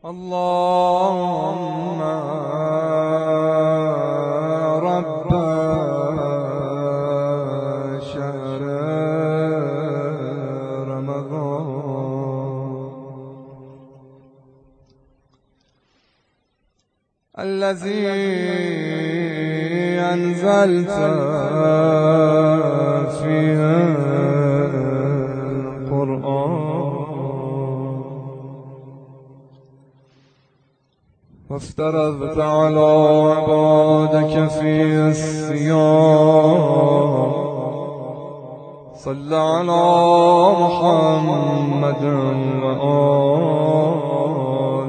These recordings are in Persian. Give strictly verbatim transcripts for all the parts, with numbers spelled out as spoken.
اللهم رب شهر رمضان الذي أنزلت فيه وافترضت على عبادك في الصيام صل على محمد وآل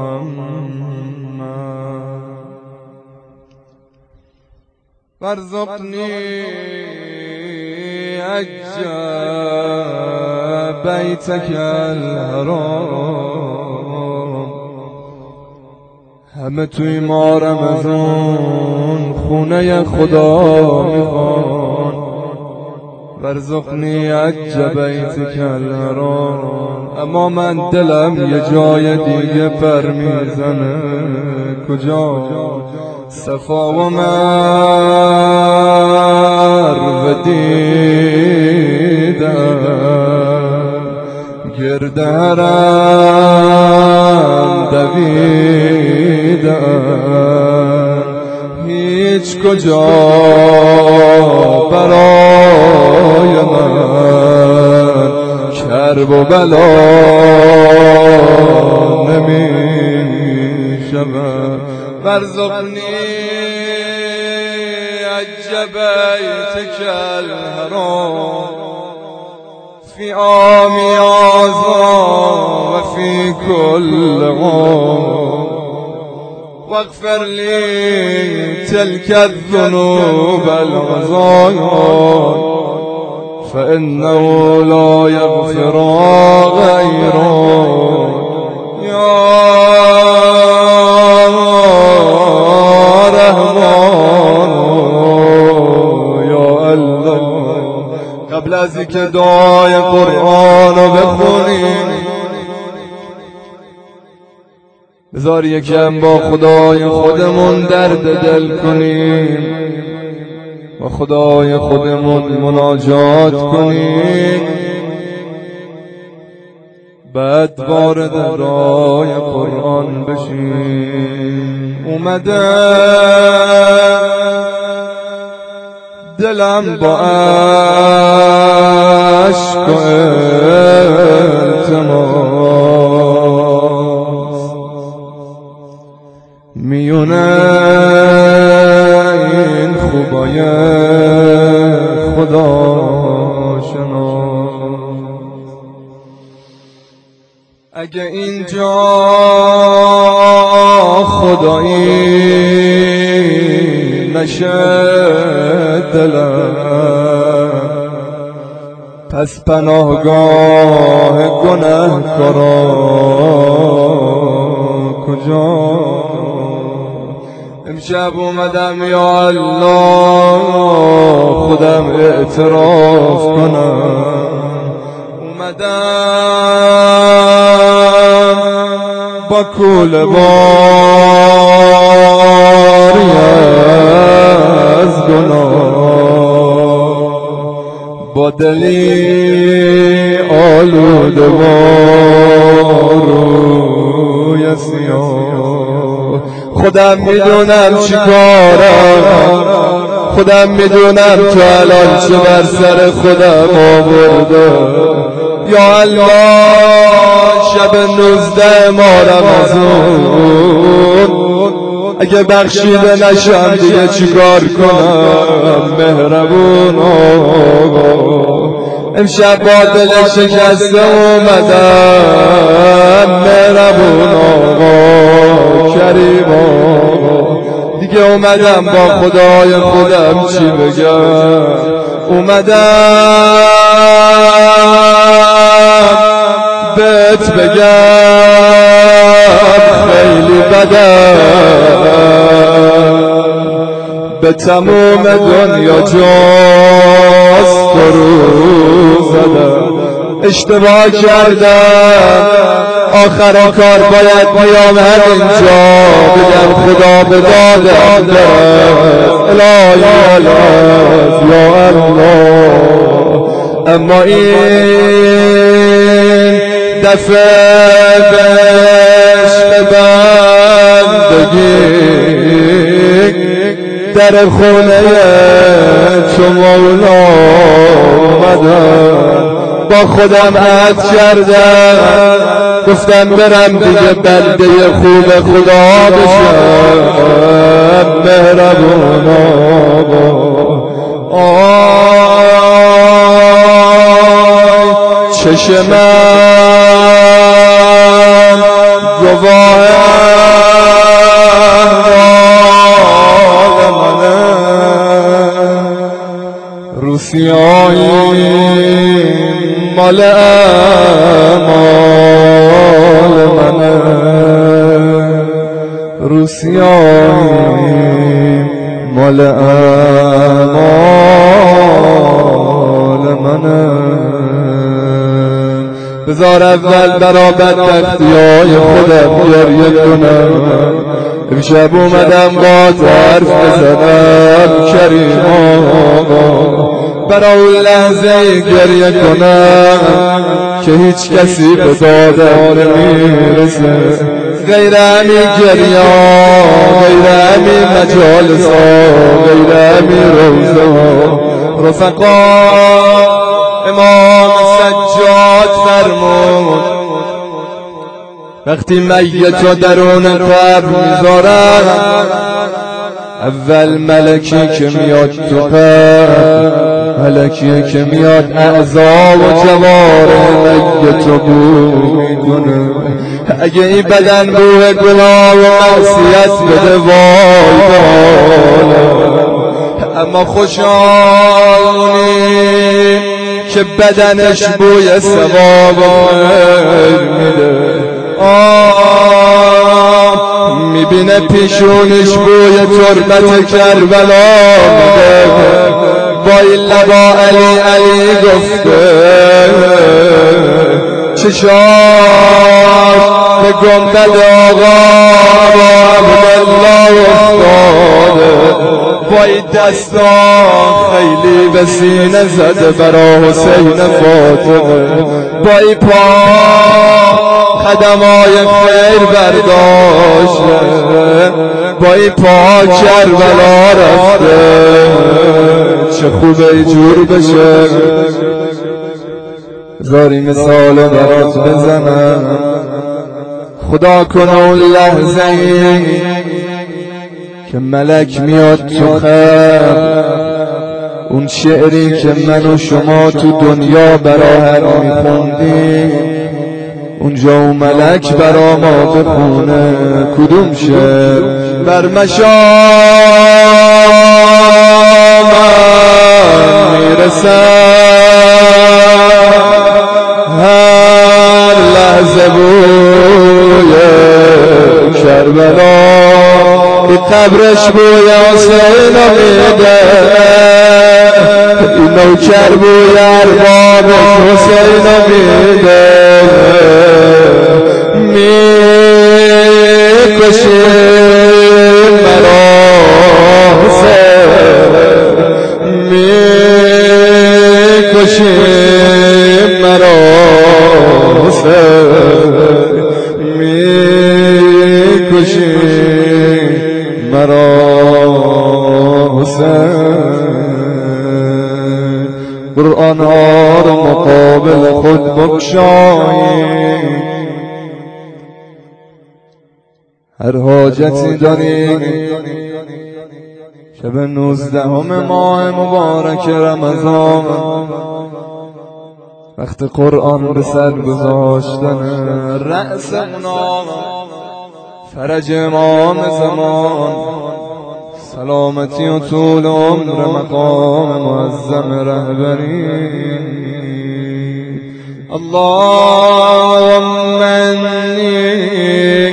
محمد وارزقني حج بيتك الحرام همه توی ما رمضان خونه خدا میخوان وارزقنی حج بیتک الحرام اما من دلم یه جای دیگه پر میزنه کجا صفا و مروه دیدم گرد حرم دویدم هیچ کجا برای من کرب و بلا نمی شود وارزقنی حج بیتک الحرام في عام هذا وفي كل عام واغفر لي تلك الذنوب العظام فإنه لا يغفر غيره يا رحمن يا الله قبل از اینکه دعای قرآن رو بخونیم بذار یکم با خدای خودمون درد دل کنیم با خدای خودمون مناجات کنیم بعد وارد راه قرآن بشیم اومده دلم با عشق و التماس میونه این خوبای خدا شناس اگه اینجا خدایی نشه دلم پس پناهگاه گناهکاران کجا امشب اومدم یا الله خودم اعتراف کنم اومدم با کوله باری از گناه با دلی آلوده و روی سیاه خودم میدونم چی کارم خودم میدونم تو الان چه بر سر خودم آورده یا الله شب نوزده ماه رمضان اگه بخشیده نشم دیگه چیکار کنم مهربون آقا امشب با دل شکسته اومدم مهربون آقا کریم آقا دیگه اومدم با خدای خودم چی بگم اومدم بهت بگم خیلی بدم به تموم دنیا جاست رو زدم اشتباه کردم، آخر کار باید بیام همینجا بگم خدا به دادم دست الهی الهی یا الله. اما این دفعه به عشق بندگی در خونه تو مولا اومدم، با خودم عهد کردم گفتم برم دیگه بنده خوب خدا بشم، مهربون آقا. آی چشم من گواه احوال منه، روسیایی مال اعمال منه، روسیایی مال اعمال منه. بذار اول برا بدبختی‌های خودم گریه کنم، امشب اومدم با حرف بزنم کریم آقا، برا اون لحظه گریه کنم که هیچ کسی به دادم نمیرسه غیر همین گریه ها، غیر همین مجالس ها، غیر همین روزه ها. رفقا امام سجاد فرمود وقتی میت و درون قبر میذارن، اول ملکی که میاد تو قبر، ملکی که میاد اعضا و جوارح میت رو بو میکنه. اگه این بدن بوه گناه و معصیت بده وای بالا، اما خوشحالونی که بدنش بوی ثواب و خیر میده. آه میبینه پیشونش بوی تربت کربلا میده، با این لبا علی علی گفته، چشاش به گنبد آقا با عبدالله افتاده، با این دستان خیلی به سینه زده برا حسین فاطمه، با این پا قدمای خیر برداشته، با این پا کربلا رفته. چه خوبه ای جور بشه، زاری مثال برات بزنم. خدا کنه اون لحظه ای که ملک میاد تو خبر، اون شعری که من و شما تو دنیا برا هم میخوندیم اونجا اون ملک برا ما بخونه. کدوم شعر؟ بر مشام میرسم هر لحظه بوی کربلا، این قبرش بوی حسین میده، این نوکر بوی ارباب حسین میده. میکشی مرا حسین، میکشی مرا حسین، میکشی مرا حسین. قرآن ها رو مقابل خود بگشایی، هر حاجتی داری شب نوزدهم ماه مبارک رمضان، وقت قرآن به سر گذاشتن رأس اونا، فرج امام زمان، سلامتی و طول عمر مقام معظم رهبری. اللهم انی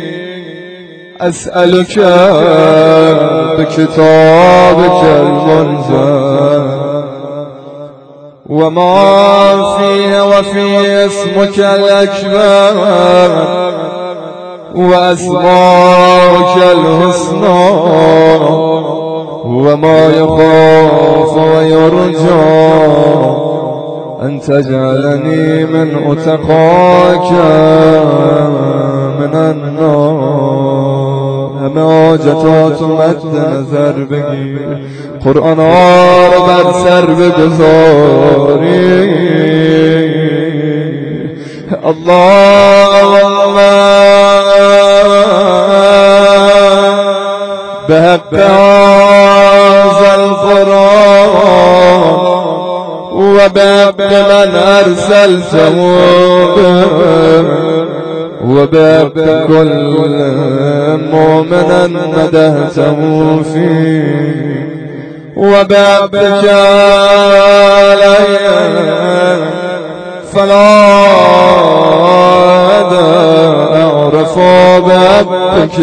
اسألك بكتابك المنزل وما فيه وفي اسمك الأكبر وأسماؤك الحسنى وما يخاف ويرجى أن تجعلني من أتقاك من النار. همه حاجتات مد نظر بگیر، قرآن ها رو بر سر بگذاری. اللهم بحق هذا القرآن وبحق من أرسلته وبحق كل مؤمنا مدحته فيه وبحقك علي فلا أعرف بحقك.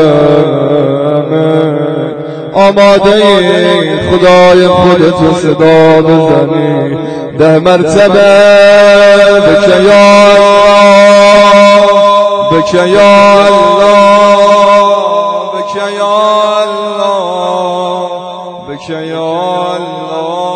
آماده خدای خودتو صدا بزنی ده مرتبه بکه یا الله بکه یا الله بکه یا الله بکه یا الله.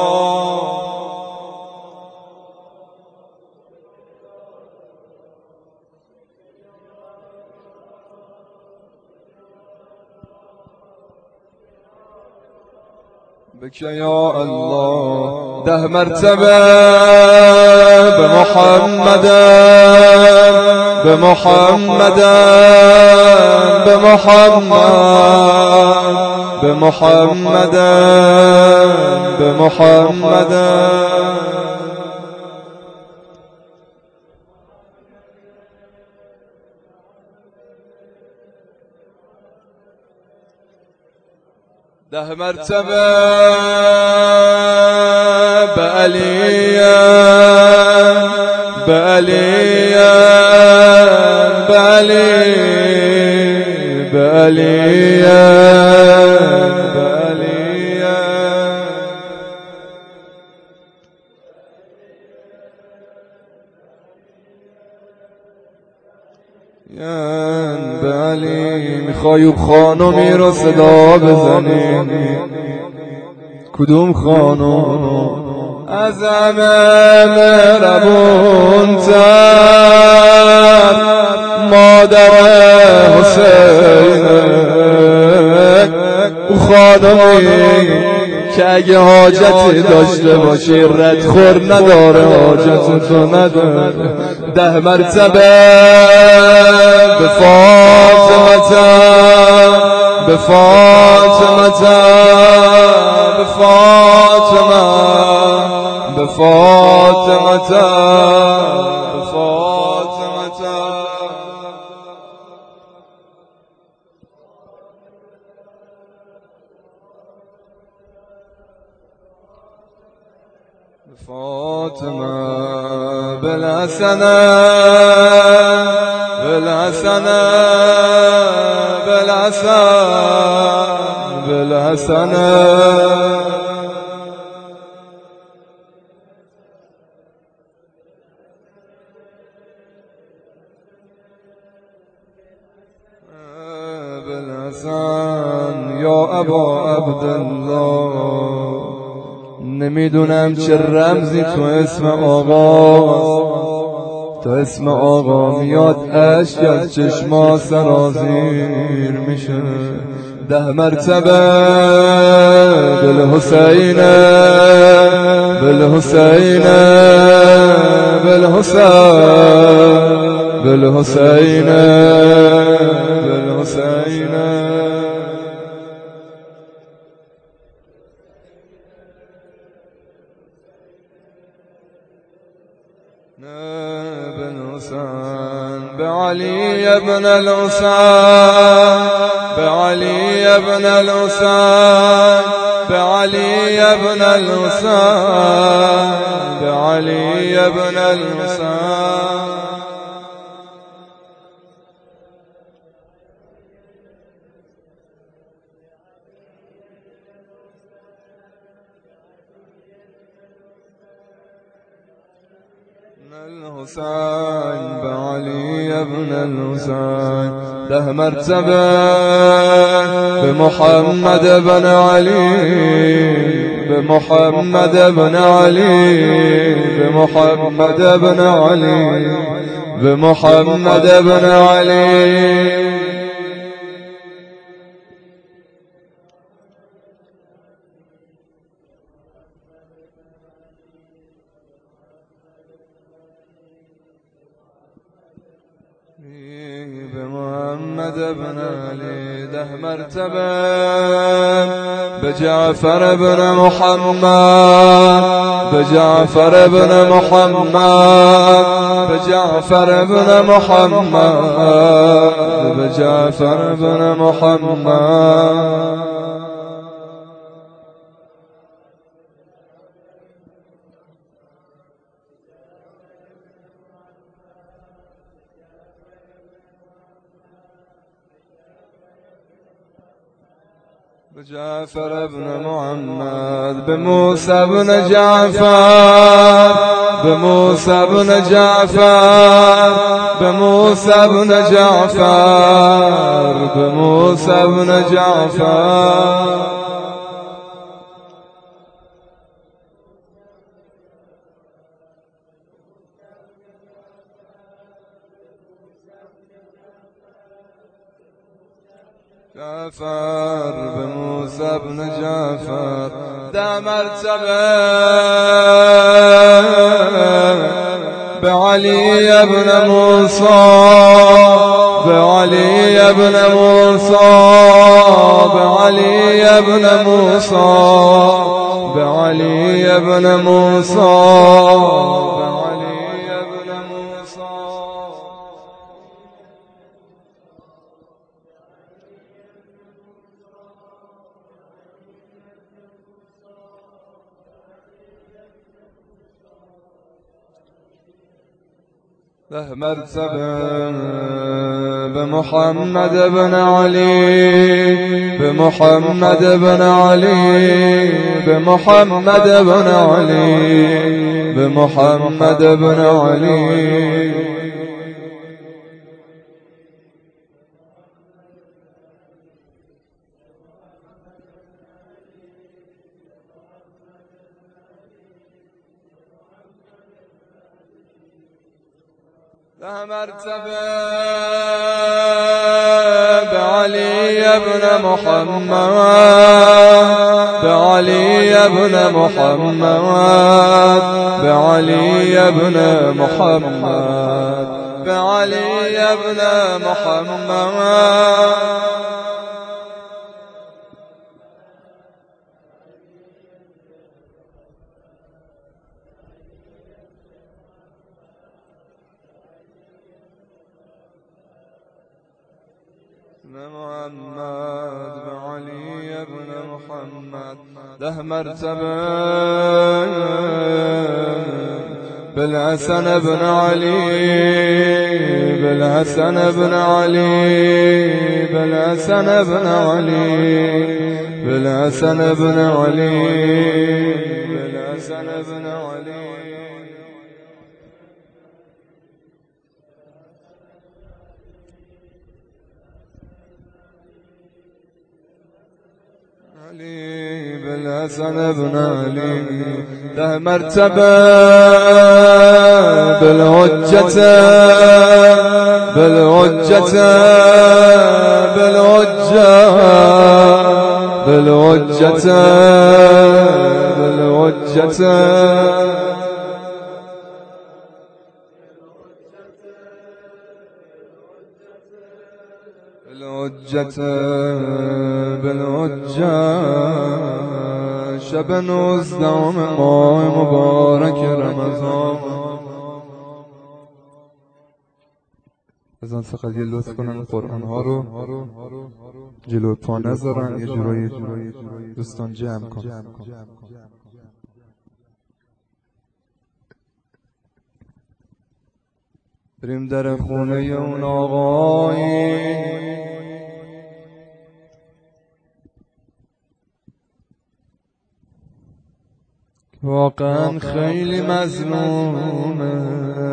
بکه یا الله ده مرتبه به محمد به محمد به محمد به محمد به محمد. ده مرتبه به علی به علی به علی به علی به علی. به علی میخوای خانمی رو صدا بزنی؟ کدوم خانم؟ از همه مهربون‌تر مادر حسین. او خانمی که اگه حاجتی داشته باشی ردخور نداره، حاجت تو نداره. ده مرتبه به فاطمه به فاطمه به فاطمه به فاطمه به فاطمه. فاطمه بالحسن بالحسن بالحسن بالحسن. بالحسن یا ابا عبدالله. نمیدونم چه رمزی تو اسم آقا، تا اسم آقا میاد اشک از چشما سرازیر میشه. ده مرتبه بالحسین بالحسین بالحسین بالحسین بالحسین. بالحسين بعلي ابن الحسين بعلي ابن الحسين بعلي ابن الحسين بعلي ابن الحسين. الحسين بعلي بن الحسين له مرتبة بمحمد بن علي بمحمد بن علي بمحمد بن علي بمحمد بن علي بمحمد بن علي ده مرتبة بجعفر بن محمد بجعفر بن محمد بجعفر بن محمد بجعفر بن محمد بجعفر بن محمد بموسى بن جعفر بموسى بن جعفر بموسى بن جعفر بموسى بن جعفر جعفر بموسى بن جعفر ده مرتبة بعلي بن موسى بعلي بن موسى بعلي بن موسى بعلي بن موسى له مرتبة بمحمد بن علي بمحمد بن علي بمحمد بن علي بمحمد بن علي له مرتبة بعلي بن محمد بعلي بن محمد بعلي بن محمد بعلي بن محمد محمد بعلي بن محمد له مرتبة بالحسن بن علي بالحسن بن علي بالحسن بن علي بالحسن بن علي بالحسن بن علي علي بالحسن بن علي له مرتبة بالهجة بالهجة بالهجة بالهجة بالهجة بالهجة بالهجة شب نوزدهم ماه مبارک رمضان. بزن فقط یه لطف کنن قرآن ها رو جلو پا نذارن، یه جورایی دوستان جمع کن. بریم در خونه اون آقایی واقعا خیلی مظلومه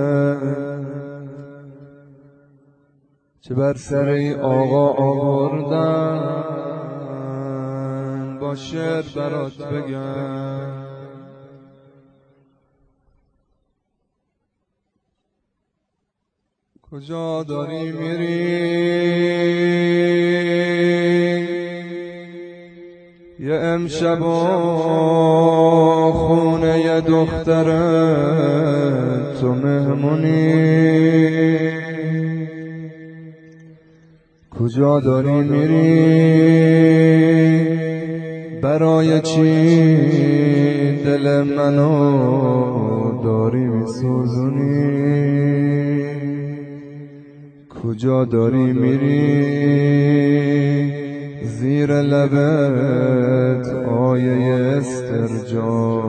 چه بر سر ای آقا آوردن با شعر برات بگم. کجا داری میری یه امشب و خونه یه دختره تو مهمونی؟ کجا داری میری برای چی دل منو داری میسوزونی؟ کجا داری میری زیر لبت آیه استرجا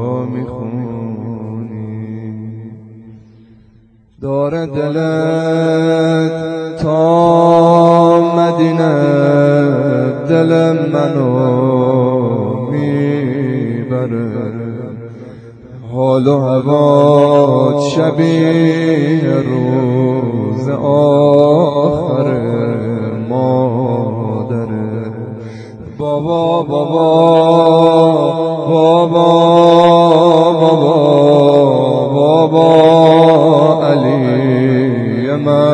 میخونی؟ داره دلت تا مدینه دل منو میبره، حال و هوات شبیه روز آخر مادره. بابا بابا بابا بابا بابا علی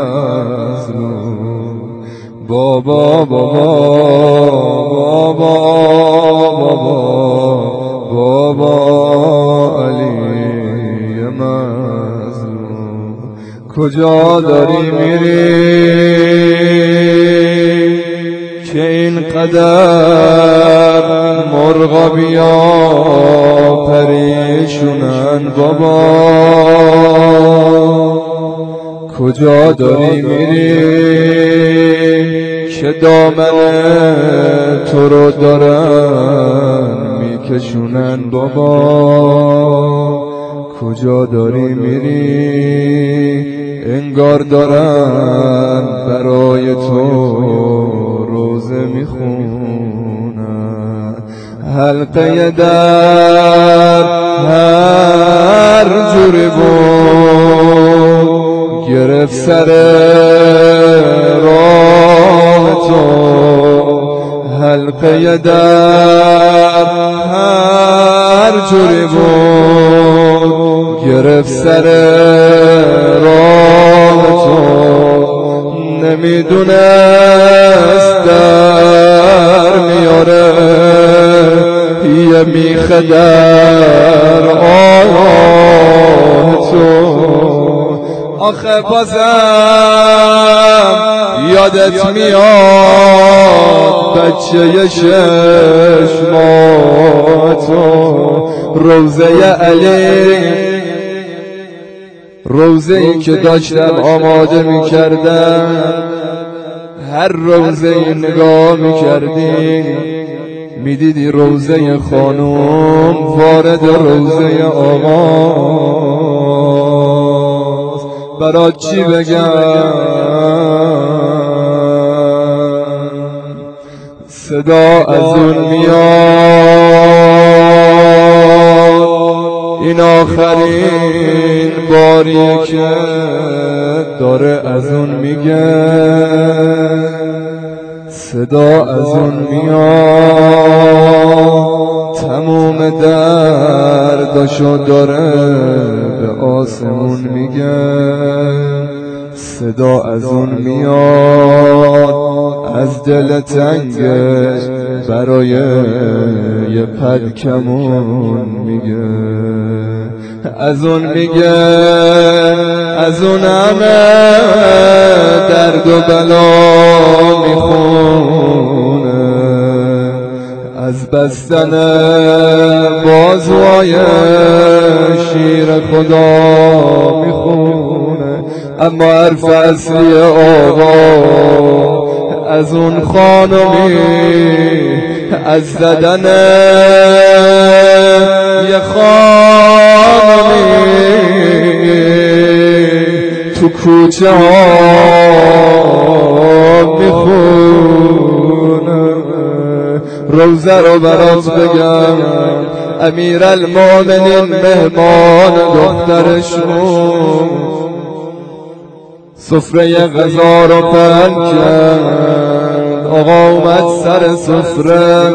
مظلوم، بابا بابا بابا بابا بابا علی مظلوم. کجا داری میری که اینقدر مرغا بیا پریشونن بابا؟ کجا داری میری که دامن تو رو دارن میکشونن بابا؟ کجا داری میری انگار دارن برای تو روزه میخونن، حلقه در هر جوری بود گرفت سر راه تو، حلقه در هر جوری بود گرفت سر راه تو، نمیدونست در میاره یه میخه در آه تو. آخه بازم یادت میاد بچه شش ماه تو، روزه علی، روزه ای که داشتم آماده میکردم، هر روزه ای نگاه میکردی میدیدی روزه خانوم وارد روزه آقاست. برات چی بگم، صدا از اون میاد این آخرین باریه که داره از اون میگه، صدا از اون میاد تموم درداشو داره به آسمون میگه، صدا از اون میاد از دل تنگش برای یه پدکمون میگه، از اون میگه از اون همه درد و بلا میخونه، از بستن بازوهای شیر خدا میخونه، اما حرف اصلی آقا از اون خانمی از زدن یه خانمی تو کوچه ها میخونه. روزه رو برات بگم امیر المؤمنین مهمان دخترشون سفره غذا رو پهن کرد. آقا اومد سر سفره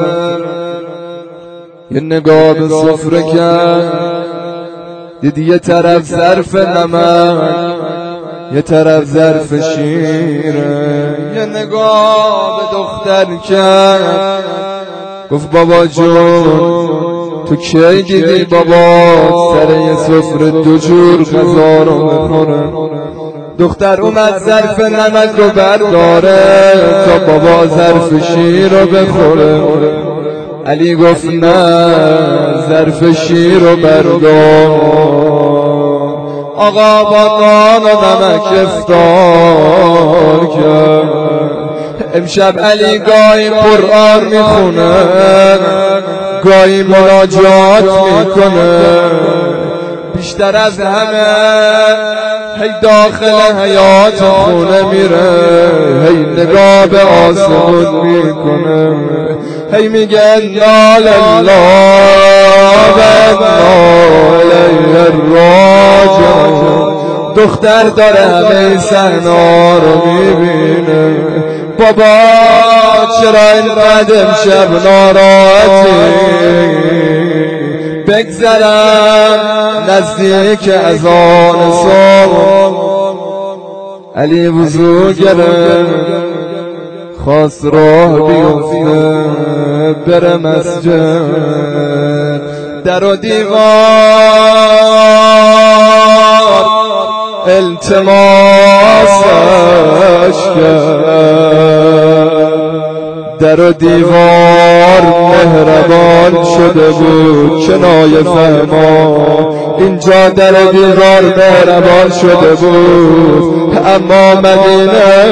یه نگاه به سفره کرد، دید یه طرف ظرف نمک یه طرف ظرف شیره. یه نگاه به دختر کرد، گفت بابا جون تو کی دیدی بابا سر یه سفره دو جور غذا رو بخوره؟ دختر اومد ظرف نمک رو برداره تا بابا ظرف شیر رو بخوره. علی گفت نه ظرف شیر رو بردار. آقا با نان و نمک افطار کرد. امشب علی گاهی قرآن میخونه، گاهی مناجات میکنه، بیشتر از همه هی داخل حیات خونه میره، هی نگاه به آسمون میکنه، هی میگه انا لله و انا الیه راجعون. دختر داره همه صحنا رو میبینه. بابا چرا اینقدر امشب ناراحتی؟ بگذرم نزدیک اذان صبح. علی وضو گرفت خواست راه بیفته بره مسجد. در و دیوار التماسش کرد، در و دیوار مهربان شده بود کنایه فرما. اینجا در و دیوار مهربان شده بود، اما مدینه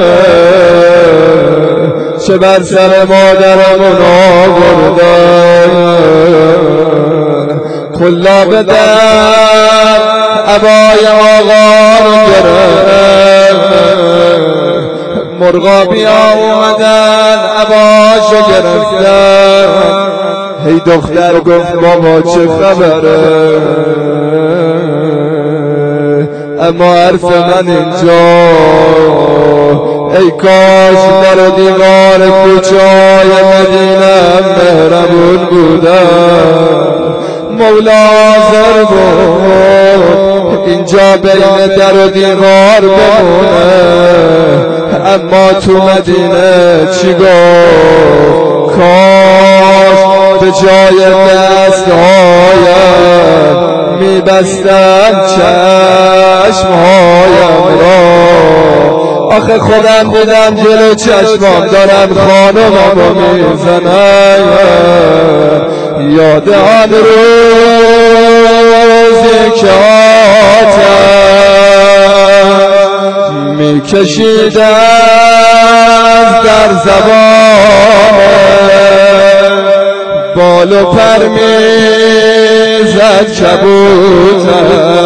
چه بر سر مادرمون آوردن. کلا به در عبای آقا رو گرفت، مرغابی ها اومدن عباشو گرفتن. هی دختر گفت بابا چه خبره؟ اما حرف من اینجا ای کاش در دیوار کوچه‌های مدینه مهربون بودن. مولا حاضر بود اینجا بین در و دیوار بمونه، اما تو مدینه چی گفت؟ کاش به جای دستهایم میبستم چشمهایم را. آخه خودم دیدم جلو چشمام دارم خانمم رو میزنم. یاد آن روزی که آتش میکشید از در زبان، بال و پر میزد کبوتر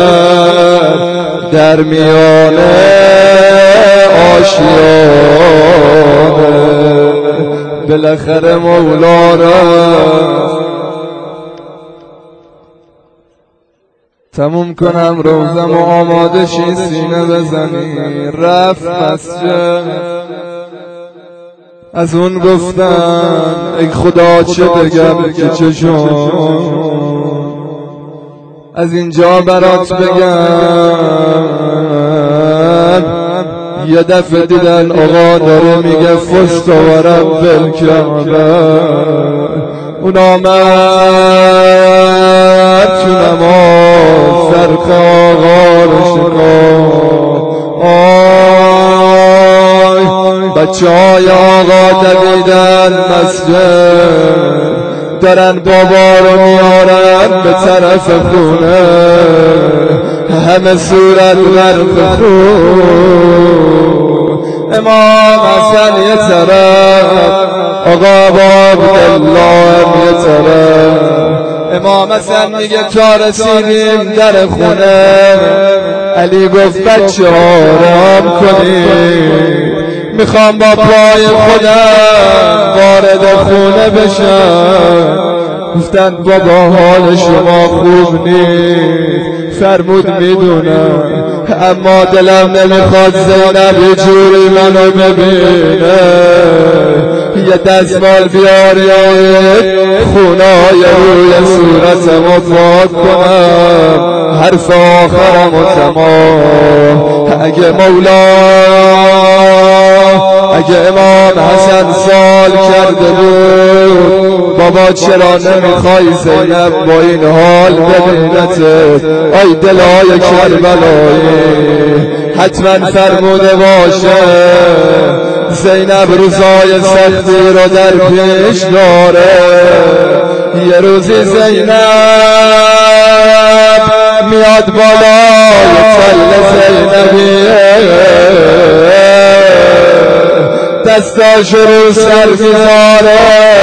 در میان آشیانه. بالاخره مولا رفت. تموم کنم روزم و آماده شی سینه بزنی. رفت مسجد، از اون گفتن ای خدا چه بگم که چشون از اینجا برات بگم. یه دفعه دیدن آقا داره میگه فست و رب الکعبه. اون آمد تو نماز سرخ آقا رو شکافت. آی بچه های آقا دویدن مسجد، دارن بابا رو میارن به طرف خونه، همه صورت غرق خون. امام حسن یه طرف، آقا عبدالله یه طرف. امام حسن میگه تا رسیدیم در خونه، علی گفت بچه ها رام کنید، میخوام با پای خودم وارد خونه بشم. گفتن بابا حال شما خوب نیست. فرمود میدونم، اما دلم نمیخواد زینب یه جوری منو ببینه. یه دستمال بیارید خونای روی صورتمو پاک کنم، حرف آخرمو تمام. اگه مولا اگه امام حسن سال کرده بود بابا چرا نمیخوای زینب با این حال ببینتت؟ آی دلای کربلایی، حتما فرموده باشه زینب روزای سختی رو در پیش داره. یه روزی زینب میاد بالای تل زینبیه، دستاش رو سر میذاره،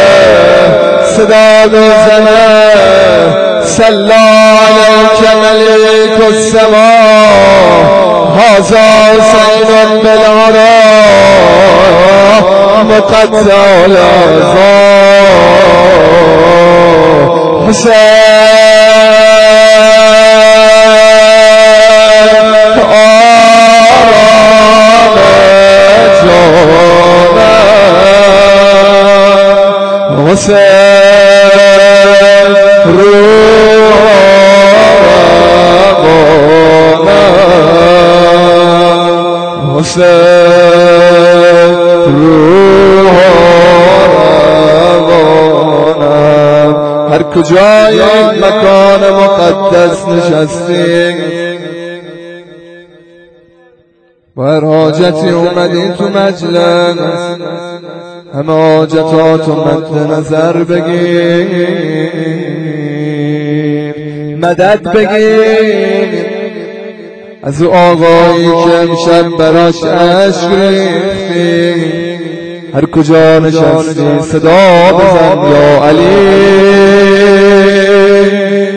صدا میزنه صلی علیک ملیک السما هذا حسین بالعرا مقطع الاعضاء. حسین آرام جانم، حسین روح آرامانم، حسین روح آرامانم. هر کجای مکان مقدس نشستی، با هر حاجتی اومدی تو مجلس، همه حاجتاتو مد نظر بگیر، مدد بگیر از او آقایی که امشب براش عشق ریختی. هر کجا نشستی صدا بزن یا علی.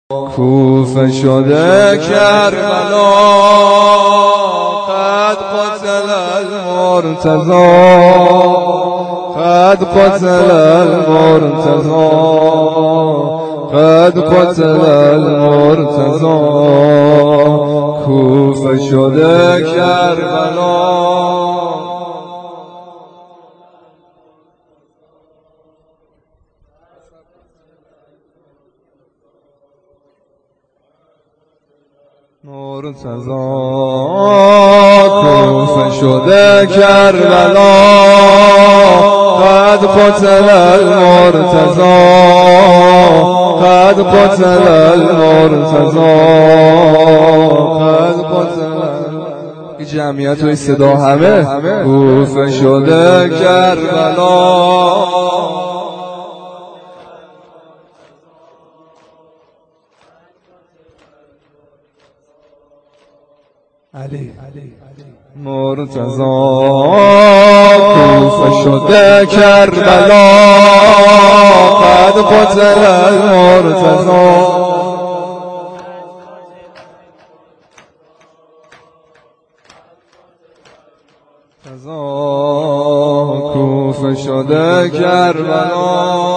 کوفه شده کربلا قد قتل المرتضی قد قتل المرتضی قد قتل المرتضی کوفه شده کربلا مرتضی کوفه شده کربلا قد قتل المرتضی قد قتل المرتضی قد قتل این جمعیت و صدا همه کوفه شده کربلا علی مرتضی کوفه شده کربلا قد قتل المرتضی کوفه شده کربلا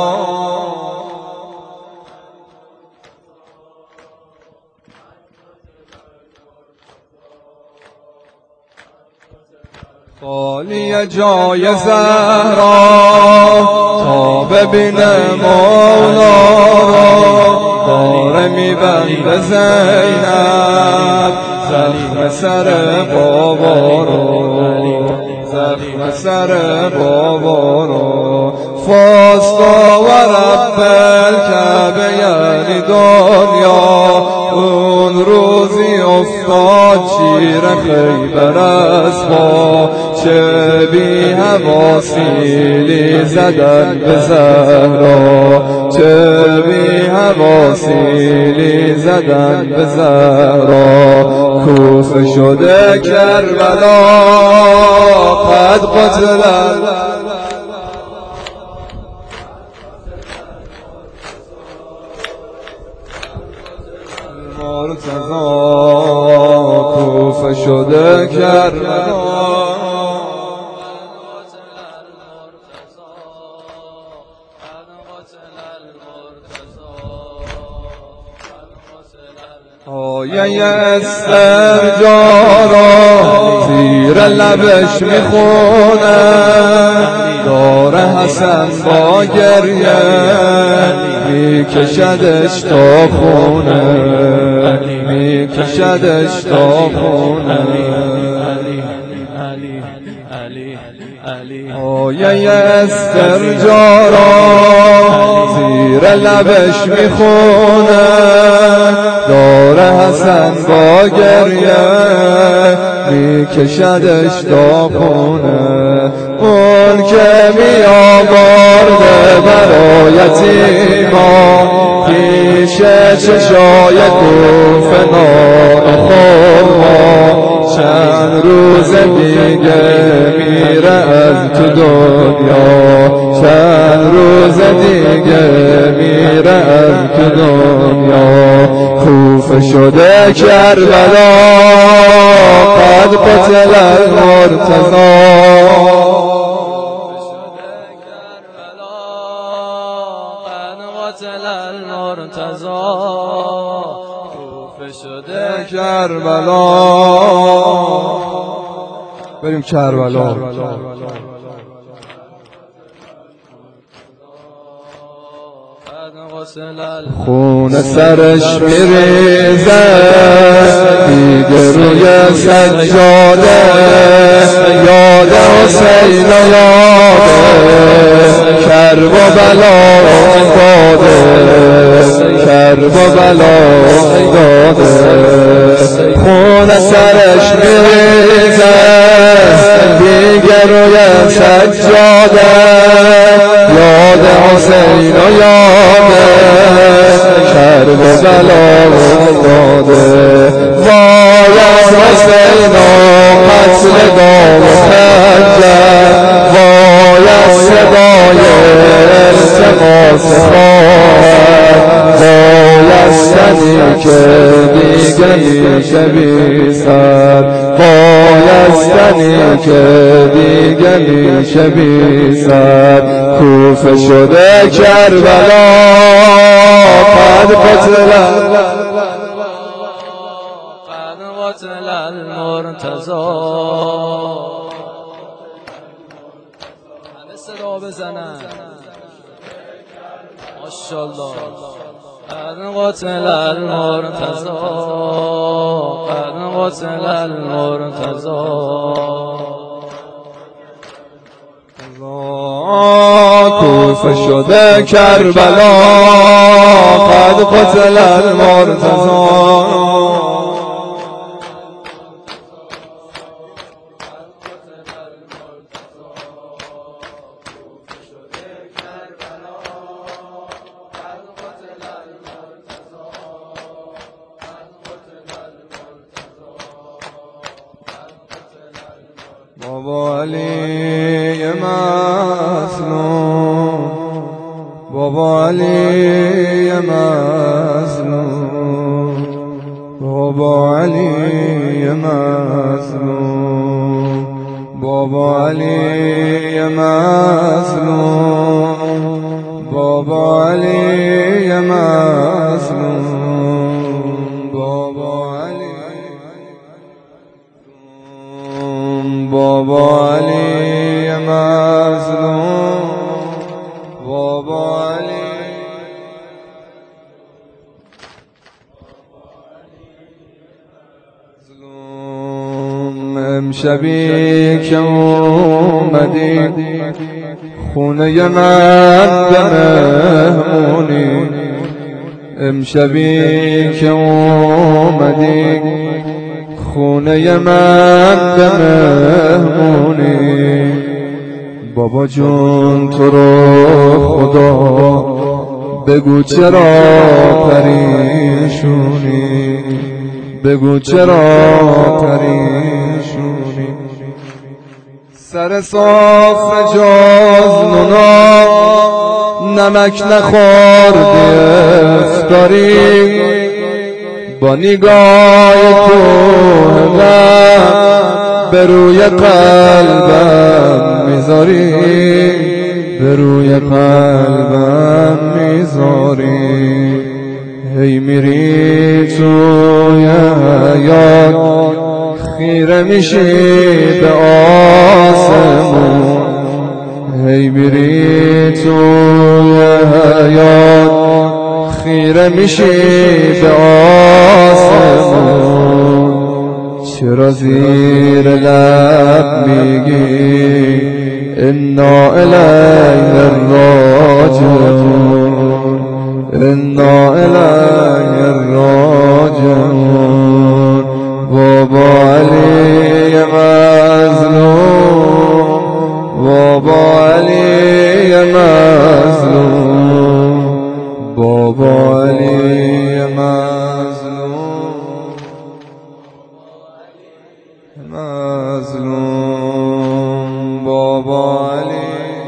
خالی جای زهرا تا ببینه مولا را داره میبنده زینب زخم سر بابا رو زخم سر بابا رو فاستا و رب الکعبه یعنی دنیا اون روزی افتاد شیر خیبر از ما چه بی حواسیلی زدن به زهرا چه بی حواسیلی زدن به زهرا کوفه شده کربلا قد قتل مرتضی کوفه شده کربلا آیه استرجارا زیر لبش میخونه داره حسن با گریه میکشدش تا خونه میکشدش تا خونه آیه استرجارا زیر لبش میخونه داره حسن با گریه میکشدش تا خونه اون که میآورده برای یتیما پیش چشای کوفه نان خورما چند روز دیگه میره از تو دنیا چند روز دیگه میره از تو دنیا کوفه شده کربلا قد قتل المرتضی کوفه شده کربلا بریم کربلا خون سرش میریزه دیگه روی سجاده یاد حسین و یاده کرب و بلا افتاده کرب و بلا افتاده خون سرش میریزه دیگه روی سجاده یاد حسین و یاده کرب و بلا افتاده وای از حسین و قتل دام و خنجر وای از صدای التماس خواهر وای از میشه بی سر، بایستنی که دیگه میشه بی سر. کوفه شده کربلا قد قتل قد قتل المرتضی. همه صدا بزنن ماشاءالله. قد قتل المرتضی قد قتل المرتضی. کوفه شده کربلا قد قتل المرتضی. بابا علی مظلوم، بابا علی مظلوم، بابا علی مظلوم، بابا علی مظلوم، بابا علی مظلوم، بابا علی بابا علی مظلوم، بابا علی مظلوم. امشبی که اومدی خونه من به مهمونی، امشبی که اومدی خونه من به مهمونی. بابا جون تو رو خدا بگو چرا پریشونی، بگو چرا پریشونی. سر صاف جاز نونا نمک نخوردی افطاری، با نگاه تو به روی قلبم میذاری، به روی قلبم میذاری. هی میری توی حیات خیره میشی به آسمون، هی میری توی حیات خیره میشی به آسمون. چرا زیر لب میگی انا الیه راجعون، انا الیه راجعون. بابا علی مظلوم، بابا علی مظلوم، بابا علی مظلوم، مظلوم، بابا علی.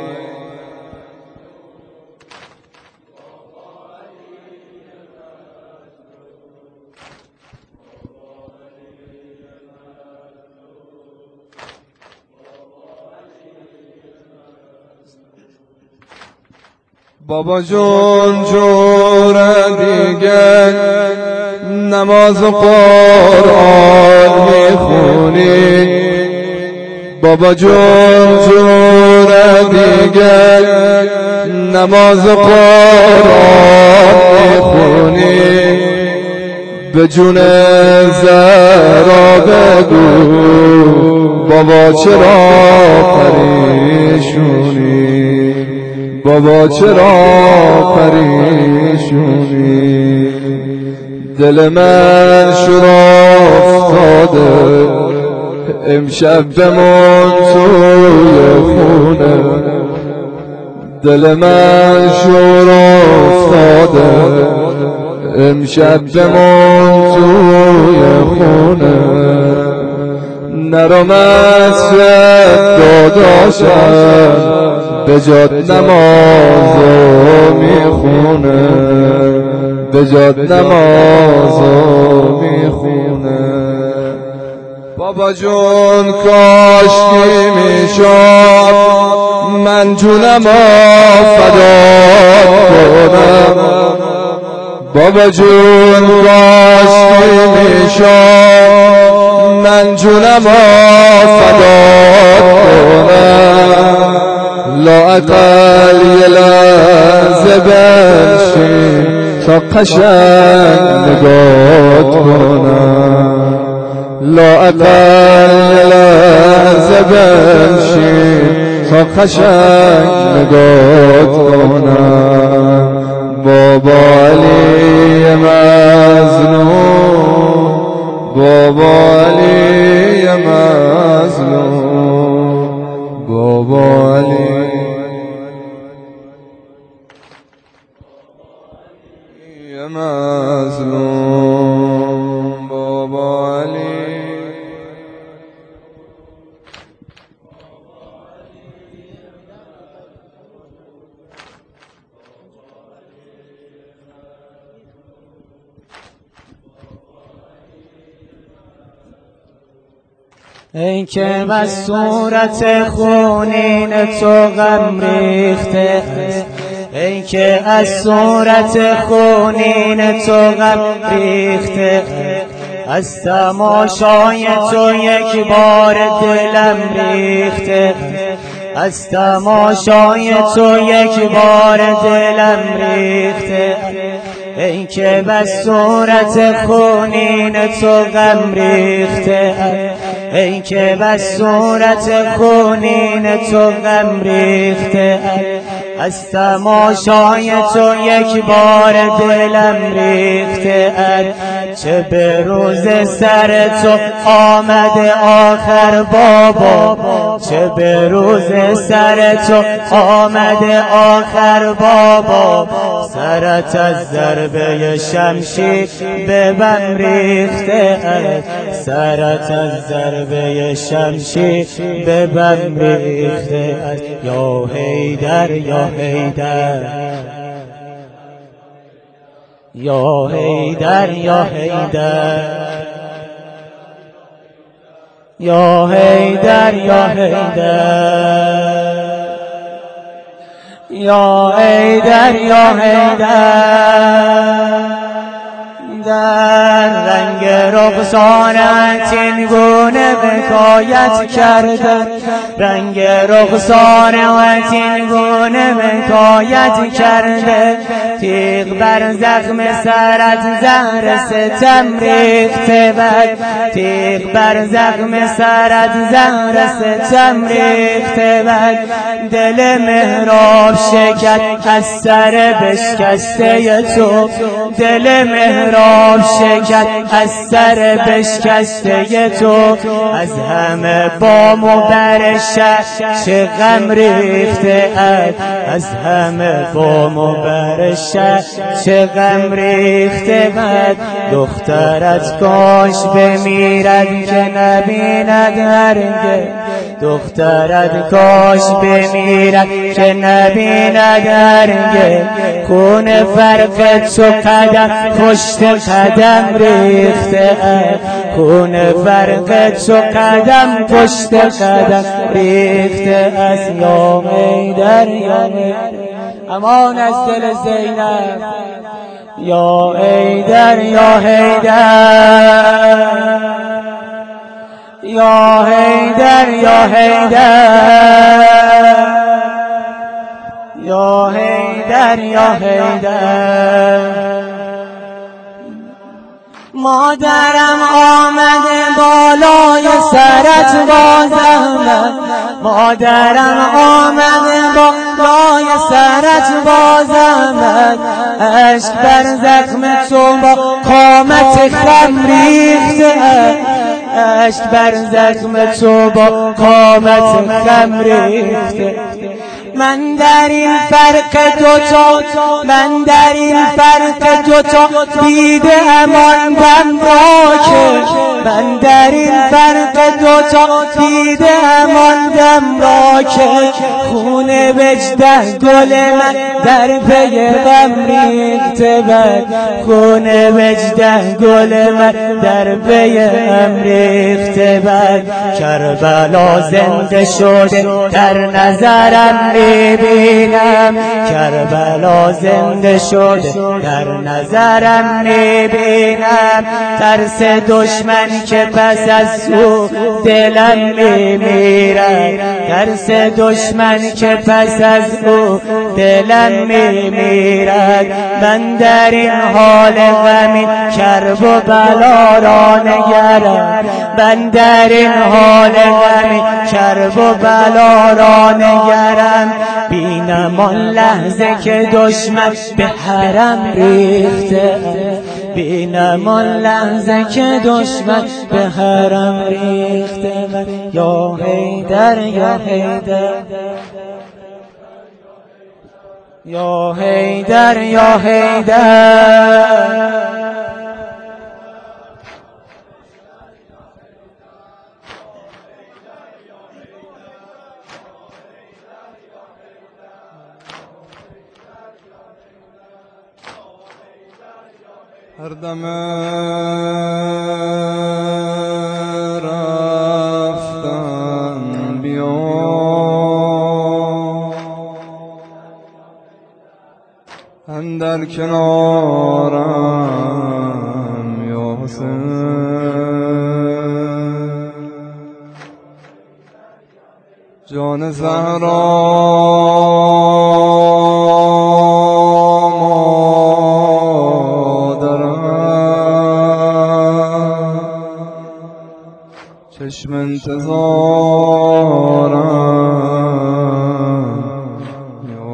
بابا جون جور دیگه نماز و قرآن میخونی، بابا جون جور دیگه نماز و قرآن میخونی. به جون زهرا بگو بابا چرا پریشونی، بابا چرا پریشونی. دل من شور افتاده امشب بمون توی خونه، دل من شور افتاده امشب بمون توی خونه. نرو مسجد داداشم به جات نمازو میخونه، به جات نمازو میخونه. بابا جون کاشکی میشد من جونم فدا کنم بابا جون کاشکی میشد من جونم فدا کنم لااقل یه لحظه بنشین تا قشنگ نگات کنم لااقل یه لحظه بنشین تا قشنگ نگات کنم بابا علی مظلوم بابا علی مظلوم بابا علی مظلوم بابا علی ای که بس صورت خونین تو غم ریخته است ای که از صورت خونین تو غم ریخته از تماشای تو یک بار دلم ریخته از تماشای تو یک بار دلم ریخته ای که بس صورت خونین تو غم ریخته ای که بس صورت خونین تو غم ریخته از تماشای تو یک بار دلم ریخته چه به روز سر تو آمده آخر بابا چه به روز سر تو آمده آخر بابا سرت از ضربه شمشیر به بم ریخته سرت از ضربه شمشیر به بم ریخته یا حیدر یا حیدر یا حیدر یا حیدر یا حیدر یا حیدر یا حیدر یا حیدر در رنگ رخسارت این گونه حکایت کردن رنگ رخسارت این گونه حکایت کرده تیغ بر زخم سرت زهر ستم ریخته بد تیغ بر زخم سرت زهر ستم ریخته بد دل محراب شکست از سر بشکسته تو دل محراب شکست از سر بشکسته تو از همه بام و بر شهر چه غم ریخته از همه بام و بر شهر چه غم ریخته دخترت کاش بمیرد که نبیند هرگز دخترت کاش بمیرد که نبیند هرگز خون فرق تو قدم پشت قدم ریخته خون فرق تو قدم پشت قدم ریخته از یا حیدر یا حیدر امان از دل زینب یا حیدر یا حیدر یا حیدر یا حیدر یا حیدر یا حیدر مادرم آمده بالای سرت با زحمت مادرم آمده بالای سرت با زحمت عشق بر زخم تو با قامت خم ریخته عشق بر زخم تو با قامت خم ریخته من در این فرق دوتا من در این فرق دوتا دیده امان بم را که من در این فرق دوتا دیده ماندم را که خون وجده گل من در پی غم ریخته بد خون وجده گل من در پی غم ریخته بد کربلا زنده شده در نظرم میبینم کربلا زنده شده در نظرم میبینم ترس دشمن که پس از او دلم میمیرد ترس دشمن که پس از او دلم میمیرد من در این حال غمی کرب و بلا را نگرم من در این حال غمی کرب و بلا را نگرم بینم آن لحظه که دشمن به حرم ریخته بینم آن لحظه که دشمن به حرم ریخته یا حیدر یا حیدر یا حیدر یا حیدر هر دم رفتن بیا اندر کنارم یا حسین جان زهرا چشم انتظارم یا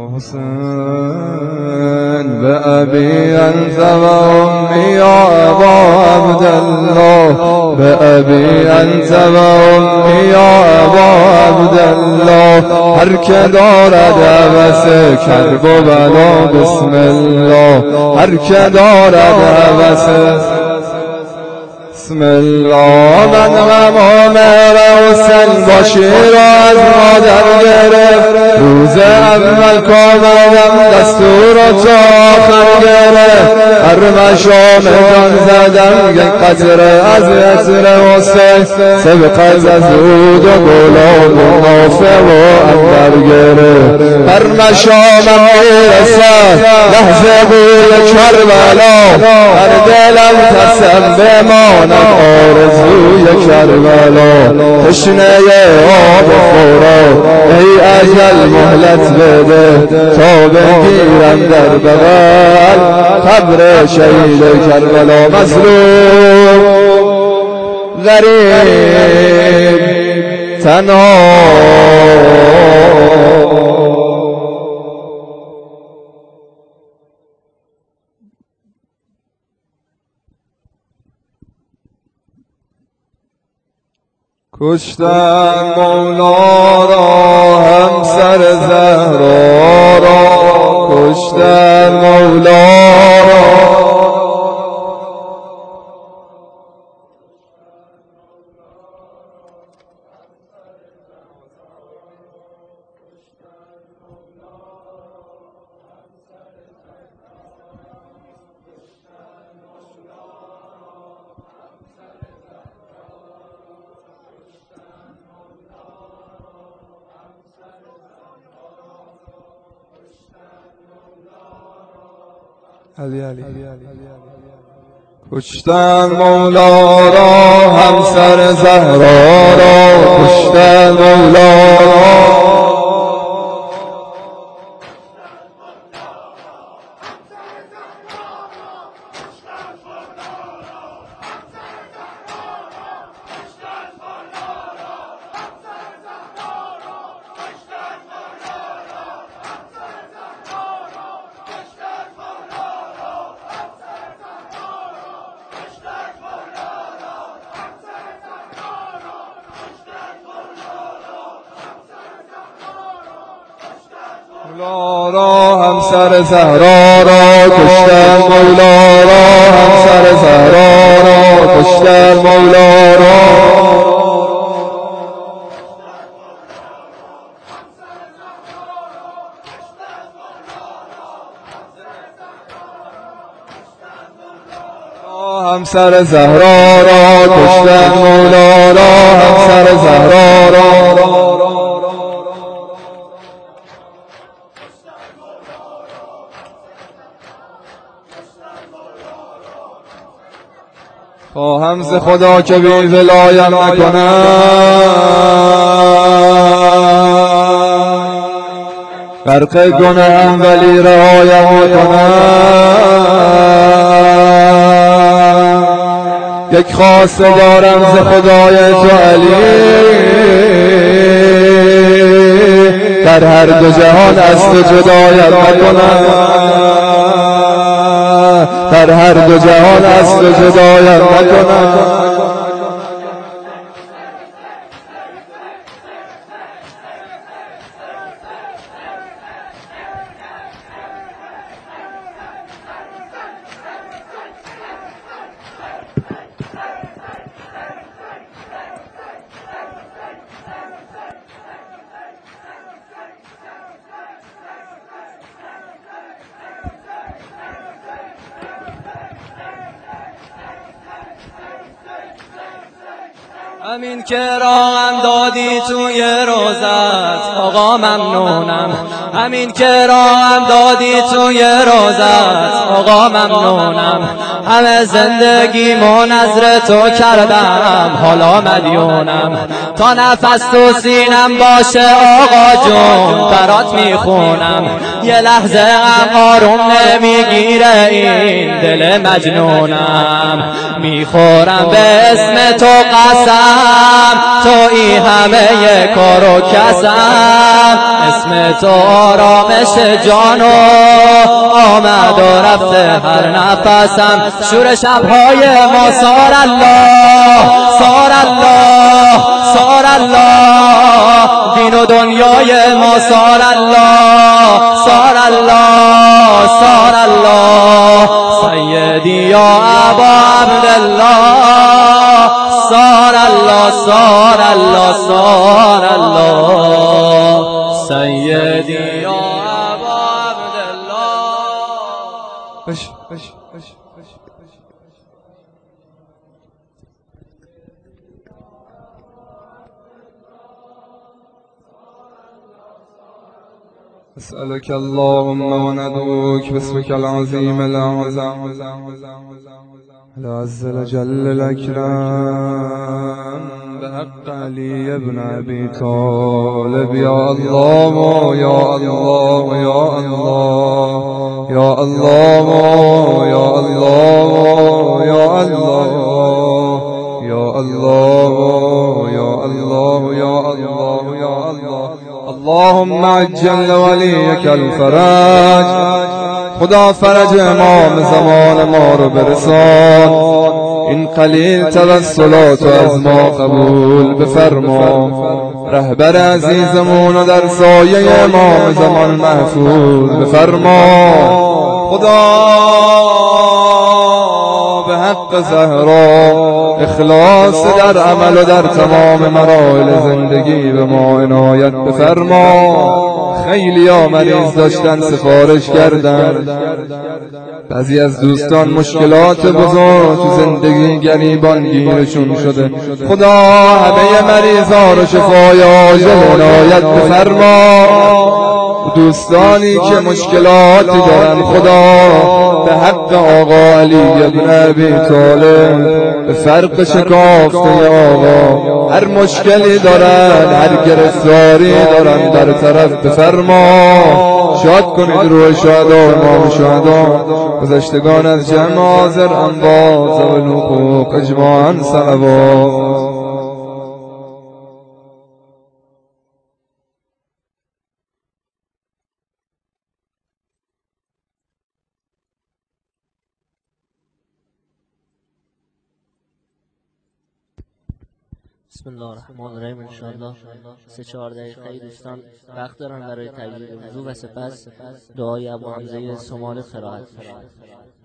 حسین به ابی انت و امی یا ابا عبدالله به ابی انت و امی یا ابا عبدالله هر که دارد عبس کرب و بلا بسم الله هر که دارد عبس بسم الله من غمام حسین با شیر از مادر گرفت روز اول کامدم دستور تا آخر گرفت هر مشام جان زدم یک قطره از یسر حسین سبقت از عود و گلاب و نافه و اندر گرفت هر مشامم میرسد لحظه بوی کربلا هر دلم تصم بماند آرزوی کربلا تشنه آب خورد ای اجل مهلت بده تا بگیرم در بغل قبر شهید کربلا مظلوم غریب تنها کشتن مولا را همسر زهرا را کشتن مولا را علی علی کشتن مولا را همسر زهرا را کشتن مولا را مولا را همسر زهرا را کشتن مولا را همسر زهرا را کشتن مولا همسر زهرا را کشتن مولا را، همسر زهرا را خواهم ز خدا که بی ولایم نکنم، غرق گناهم ولی رعایم نکنم. یک خواسته دارم ز خدای تو علی، در هر دو جهان از تو جدایم نکنم، در هر دو جهان از تو جدایم نکنم. همین که راهم دادی توی روزت آقا ممنونم، همین که راهم دادی توی روزت آقا ممنونم. همه زندگیمو نذر تو کردم حالا مدیونم، تا نفس تو سینم باشه آقا جون برات میخونم. یه لحظه هم آروم نمیگیره این دل مجنونم، میخورم به اسم تو قسم تویی همه کار و کسم. اسم تو آرامش جان و آمد و رفته هر نفسم. شور شبهای ما سار الله سار الله سار الله، دین و دنیای ما سار الله سار الله سار الله. سیدی یا ابا عبدالله سار الله سار الله سار الله. سیدی یا ابا عبدالله. بش بش بش بش أسألك اللهم وندعوك باسمك العظيم الأعظم العز الجل الأكرم بحق علي بن أبي طالب. يا الله يا الله يا الله يا الله يا الله يا الله يا الله يا الله يا الله يا الله. اللهم عجل لوليك الفرج، خدا فرج امام زمان ما رو برسان. این قلیل توسلات از ما قبول بفرما، رهبر عزیزمون رو در سایه امام زمان محفوظ بفرما. خدا به حق زهرا اخلاص در عمل و در تمام مراحل زندگی به ما عنایت بفرما. خیلی ها مریض داشتن سفارش کردن، بعضی از دوستان مشکلات بزرگ تو زندگی گریبان گیرشون شده. خدا همه مریضا رو شفای عاجل عنایت بفرما. دوستانی که مشکلاتی دارن خدا به حق آقا علی ابن ابی طالب به فرق شکافته آقا هر مشکلی دارن، هر گرفتاری دارن در طرف بفرما. شاد کنید روح شهدا امام شهدا، گذشتگان از جمع حاضر انباز و الحقوق اجماعا صلوات. بسم الله الرحمن الرحیم. انشاءالله سه چهار دقیقه دوستان وقت دارن برای تجدید وضو و سپس دعای ابو حمزه سمال قرائت میشه.